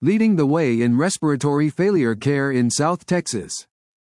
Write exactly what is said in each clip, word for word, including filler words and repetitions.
leading the way in respiratory failure care in South Texas.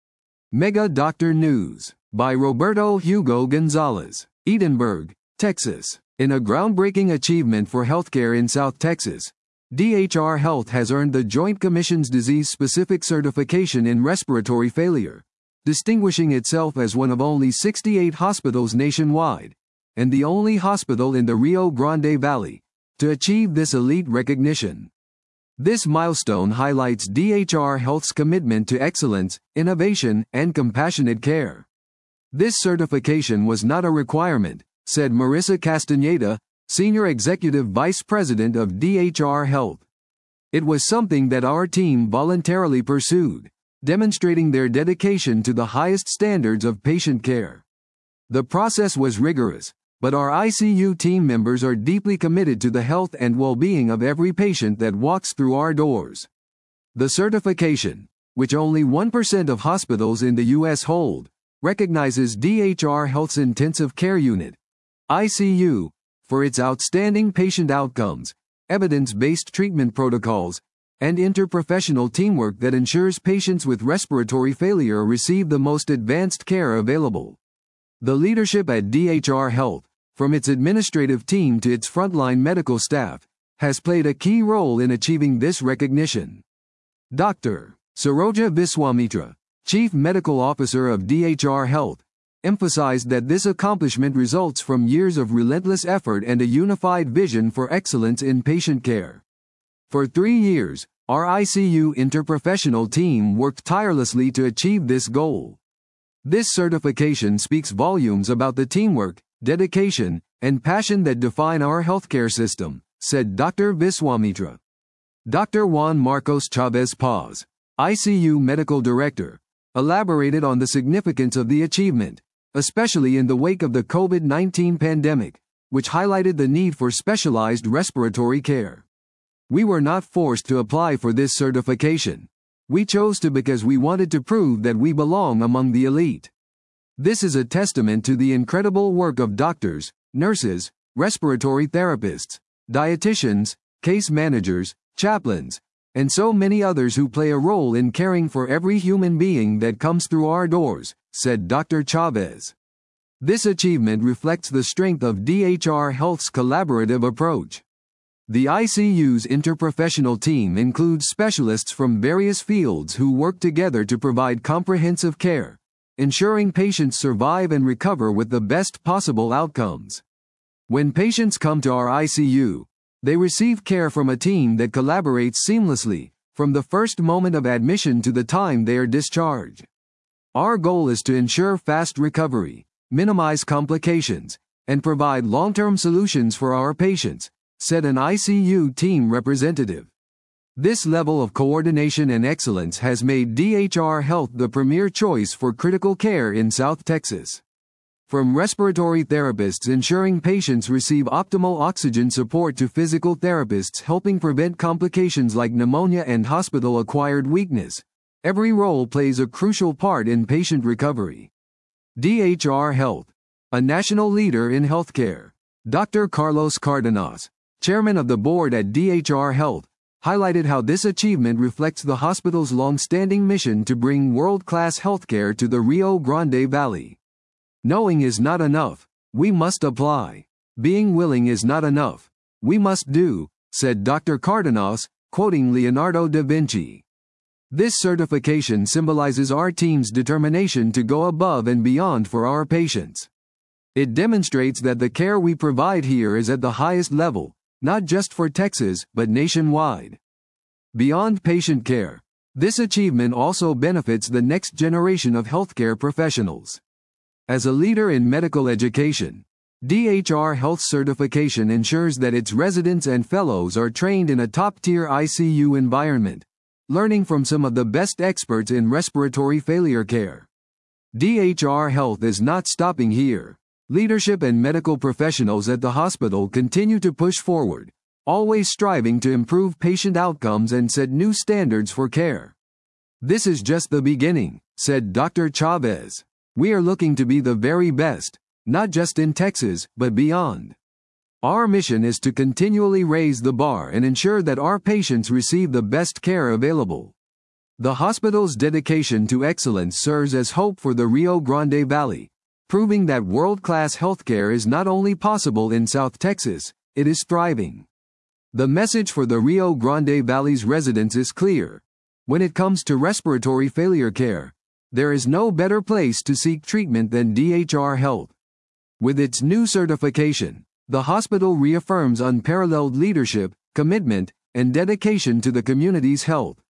Mega Doctor News by Roberto Hugo Gonzalez, Edinburgh, Texas. In a groundbreaking achievement for healthcare in South Texas, D H R Health has earned the Joint Commission's disease-specific certification in respiratory failure, distinguishing itself as one of only sixty-eight hospitals nationwide, and the only hospital in the Rio Grande Valley, to achieve this elite recognition. This milestone highlights D H R Health's commitment to excellence, innovation, and compassionate care. This certification was not a requirement, said Marissa Castaneda, Senior Executive Vice President of D H R Health. It was something that our team voluntarily pursued, demonstrating their dedication to the highest standards of patient care. The process was rigorous, but our I C U team members are deeply committed to the health and well-being of every patient that walks through our doors. The certification, which only one percent of hospitals in the U S hold, recognizes D H R Health's Intensive Care Unit, I C U, for its outstanding patient outcomes, evidence-based treatment protocols, and interprofessional teamwork that ensures patients with respiratory failure receive the most advanced care available. The leadership at D H R Health, from its administrative team to its frontline medical staff, has played a key role in achieving this recognition. Doctor Saroja Viswamitra, Chief Medical Officer of D H R Health, emphasized that this accomplishment results from years of relentless effort and a unified vision for excellence in patient care. For three years, our I C U interprofessional team worked tirelessly to achieve this goal. This certification speaks volumes about the teamwork, dedication, and passion that define our healthcare system, said Doctor Viswamitra. Doctor Juan Marcos Chavez Paz, I C U Medical Director, elaborated on the significance of the achievement, especially in the wake of the COVID nineteen pandemic, which highlighted the need for specialized respiratory care. We were not forced to apply for this certification. We chose to because we wanted to prove that we belong among the elite. This is a testament to the incredible work of doctors, nurses, respiratory therapists, dietitians, case managers, chaplains, and so many others who play a role in caring for every human being that comes through our doors, said Doctor Chavez. This achievement reflects the strength of D H R Health's collaborative approach. The I C U's interprofessional team includes specialists from various fields who work together to provide comprehensive care, ensuring patients survive and recover with the best possible outcomes. When patients come to our I C U, they receive care from a team that collaborates seamlessly, from the first moment of admission to the time they are discharged. Our goal is to ensure fast recovery, minimize complications, and provide long-term solutions for our patients, said an I C U team representative. This level of coordination and excellence has made D H R Health the premier choice for critical care in South Texas. From respiratory therapists ensuring patients receive optimal oxygen support to physical therapists helping prevent complications like pneumonia and hospital-acquired weakness, every role plays a crucial part in patient recovery. D H R Health, a national leader in healthcare. Doctor Carlos Cardenas, chairman of the board at D H R Health, highlighted how this achievement reflects the hospital's long-standing mission to bring world-class healthcare to the Rio Grande Valley. Knowing is not enough, we must apply. Being willing is not enough, we must do, said Doctor Cardenas, quoting Leonardo da Vinci. This certification symbolizes our team's determination to go above and beyond for our patients. It demonstrates that the care we provide here is at the highest level, not just for Texas, but nationwide. Beyond patient care, this achievement also benefits the next generation of healthcare professionals. As a leader in medical education, D H R Health certification ensures that its residents and fellows are trained in a top-tier I C U environment, learning from some of the best experts in respiratory failure care. D H R Health is not stopping here. Leadership and medical professionals at the hospital continue to push forward, always striving to improve patient outcomes and set new standards for care. This is just the beginning, said Doctor Chavez. We are looking to be the very best, not just in Texas, but beyond. Our mission is to continually raise the bar and ensure that our patients receive the best care available. The hospital's dedication to excellence serves as hope for the Rio Grande Valley, proving that world-class healthcare is not only possible in South Texas, it is thriving. The message for the Rio Grande Valley's residents is clear. When it comes to respiratory failure care, there is no better place to seek treatment than D H R Health. With its new certification, the hospital reaffirms unparalleled leadership, commitment, and dedication to the community's health.